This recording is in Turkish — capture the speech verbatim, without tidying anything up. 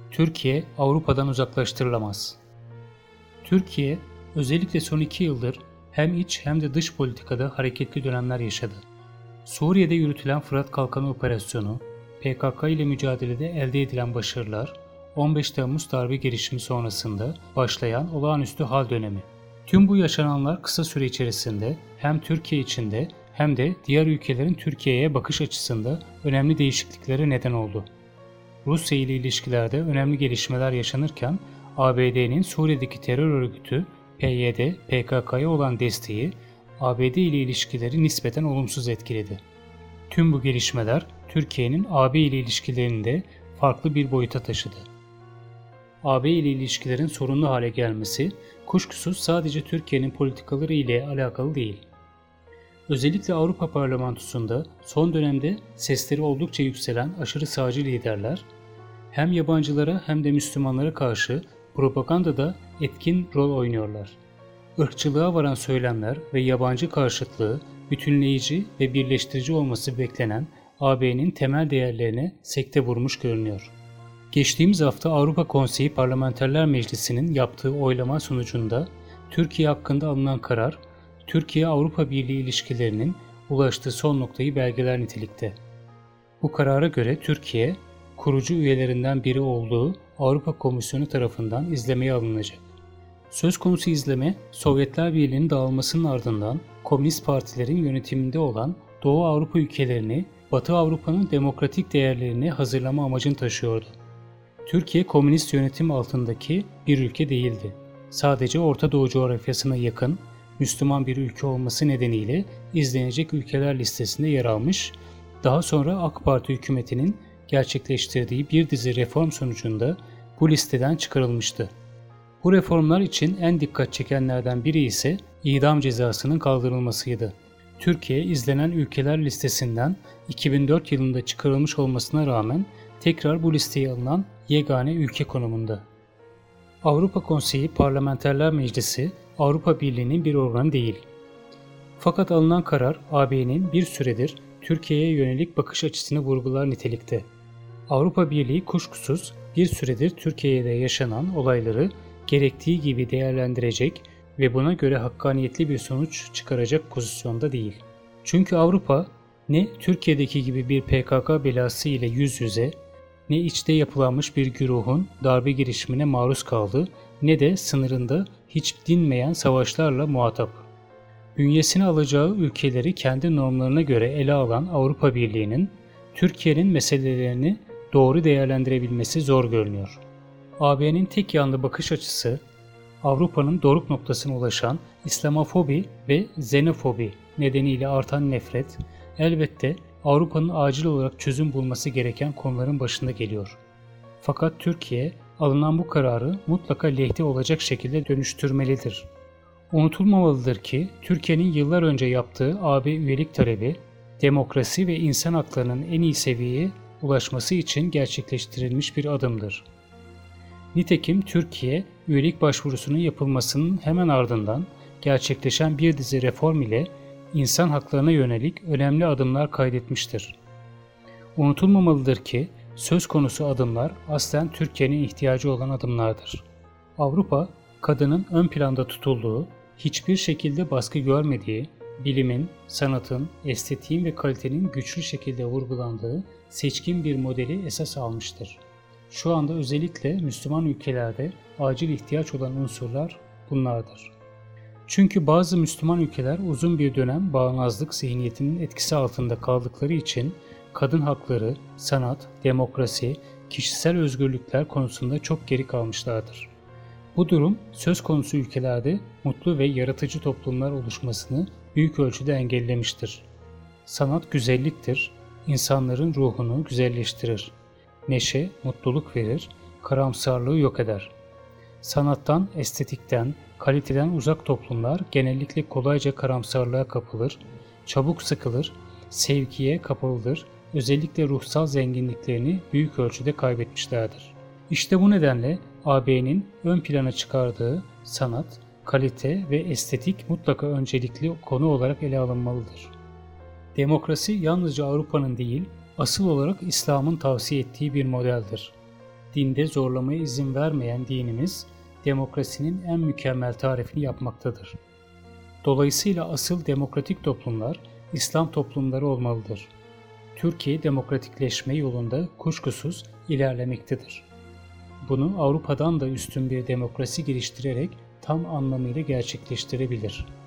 Türkiye Avrupa'dan uzaklaştırılamaz. Türkiye özellikle son iki yıldır hem iç hem de dış politikada hareketli dönemler yaşadı. Suriye'de yürütülen Fırat Kalkanı Operasyonu, P K K ile mücadelede elde edilen başarılar, on beş Temmuz darbe girişimi sonrasında başlayan olağanüstü hal dönemi. Tüm bu yaşananlar kısa süre içerisinde hem Türkiye içinde hem de diğer ülkelerin Türkiye'ye bakış açısında önemli değişikliklere neden oldu. Rusya ile ilişkilerde önemli gelişmeler yaşanırken A B D'nin Suriye'deki terör örgütü P Y D, P K K'ya olan desteği A B D ile ilişkileri nispeten olumsuz etkiledi. Tüm bu gelişmeler Türkiye'nin A B ile ilişkilerini de farklı bir boyuta taşıdı. A B ile ilişkilerin sorunlu hale gelmesi kuşkusuz sadece Türkiye'nin politikaları ile alakalı değil. Özellikle Avrupa Parlamentosu'nda son dönemde sesleri oldukça yükselen aşırı sağcı liderler, hem yabancılara hem de Müslümanlara karşı propagandada etkin rol oynuyorlar. Irkçılığa varan söylemler ve yabancı karşıtlığı bütünleyici ve birleştirici olması beklenen A B'nin temel değerlerine sekte vurmuş görünüyor. Geçtiğimiz hafta Avrupa Konseyi Parlamenterler Meclisi'nin yaptığı oylama sonucunda Türkiye hakkında alınan karar, Türkiye-Avrupa Birliği ilişkilerinin ulaştığı son noktayı belgeler nitelikte. Bu karara göre Türkiye, kurucu üyelerinden biri olduğu Avrupa Komisyonu tarafından izlemeye alınacak. Söz konusu izleme, Sovyetler Birliği'nin dağılmasının ardından komünist partilerin yönetiminde olan Doğu Avrupa ülkelerini Batı Avrupa'nın demokratik değerlerini hazırlama amacını taşıyordu. Türkiye komünist yönetim altındaki bir ülke değildi. Sadece Orta Doğu coğrafyasına yakın, Müslüman bir ülke olması nedeniyle izlenecek ülkeler listesinde yer almış, daha sonra AK Parti hükümetinin gerçekleştirdiği bir dizi reform sonucunda bu listeden çıkarılmıştı. Bu reformlar için en dikkat çekenlerden biri ise idam cezasının kaldırılmasıydı. Türkiye izlenen ülkeler listesinden iki bin dört yılında çıkarılmış olmasına rağmen tekrar bu listeye alınan yegane ülke konumunda. Avrupa Konseyi Parlamenterler Meclisi Avrupa Birliği'nin bir organı değil. Fakat alınan karar A B'nin bir süredir Türkiye'ye yönelik bakış açısını vurgular nitelikte. Avrupa Birliği kuşkusuz bir süredir Türkiye'de yaşanan olayları gerektiği gibi değerlendirecek ve buna göre hakkaniyetli bir sonuç çıkaracak pozisyonda değil. Çünkü Avrupa ne Türkiye'deki gibi bir P K K belası ile yüz yüze, ne içte yapılanmış bir güruhun darbe girişimine maruz kaldı, ne de sınırında hiç dinmeyen savaşlarla muhatap. Bünyesine alacağı ülkeleri kendi normlarına göre ele alan Avrupa Birliği'nin Türkiye'nin meselelerini doğru değerlendirebilmesi zor görünüyor. A B'nin tek yanlı bakış açısı, Avrupa'nın doruk noktasına ulaşan İslamofobi ve xenofobi nedeniyle artan nefret, elbette Avrupa'nın acil olarak çözüm bulması gereken konuların başında geliyor. Fakat Türkiye, alınan bu kararı mutlaka lehte olacak şekilde dönüştürmelidir. Unutulmamalıdır ki Türkiye'nin yıllar önce yaptığı A B üyelik talebi, demokrasi ve insan haklarının en iyi seviyeye ulaşması için gerçekleştirilmiş bir adımdır. Nitekim Türkiye, üyelik başvurusunun yapılmasının hemen ardından gerçekleşen bir dizi reform ile insan haklarına yönelik önemli adımlar kaydetmiştir. Unutulmamalıdır ki söz konusu adımlar aslen Türkiye'nin ihtiyacı olan adımlardır. Avrupa, kadının ön planda tutulduğu, hiçbir şekilde baskı görmediği, bilimin, sanatın, estetiğin ve kalitenin güçlü şekilde vurgulandığı seçkin bir modeli esas almıştır. Şu anda özellikle Müslüman ülkelerde acil ihtiyaç olan unsurlar bunlardır. Çünkü bazı Müslüman ülkeler uzun bir dönem bağnazlık zihniyetinin etkisi altında kaldıkları için kadın hakları, sanat, demokrasi, kişisel özgürlükler konusunda çok geri kalmışlardır. Bu durum söz konusu ülkelerde mutlu ve yaratıcı toplumlar oluşmasını büyük ölçüde engellemiştir. Sanat güzelliktir, insanların ruhunu güzelleştirir. Neşe, mutluluk verir, karamsarlığı yok eder. Sanattan, estetikten, kaliteden uzak toplumlar genellikle kolayca karamsarlığa kapılır, çabuk sıkılır, sevgiye kapalıdır, özellikle ruhsal zenginliklerini büyük ölçüde kaybetmişlerdir. İşte bu nedenle A B'nin ön plana çıkardığı sanat, kalite ve estetik mutlaka öncelikli konu olarak ele alınmalıdır. Demokrasi yalnızca Avrupa'nın değil, asıl olarak İslam'ın tavsiye ettiği bir modeldir. Dinde zorlamaya izin vermeyen dinimiz, demokrasinin en mükemmel tarifini yapmaktadır. Dolayısıyla asıl demokratik toplumlar, İslam toplumları olmalıdır. Türkiye demokratikleşme yolunda kuşkusuz ilerlemektedir. Bunu Avrupa'dan da üstün bir demokrasi geliştirerek tam anlamıyla gerçekleştirebilir.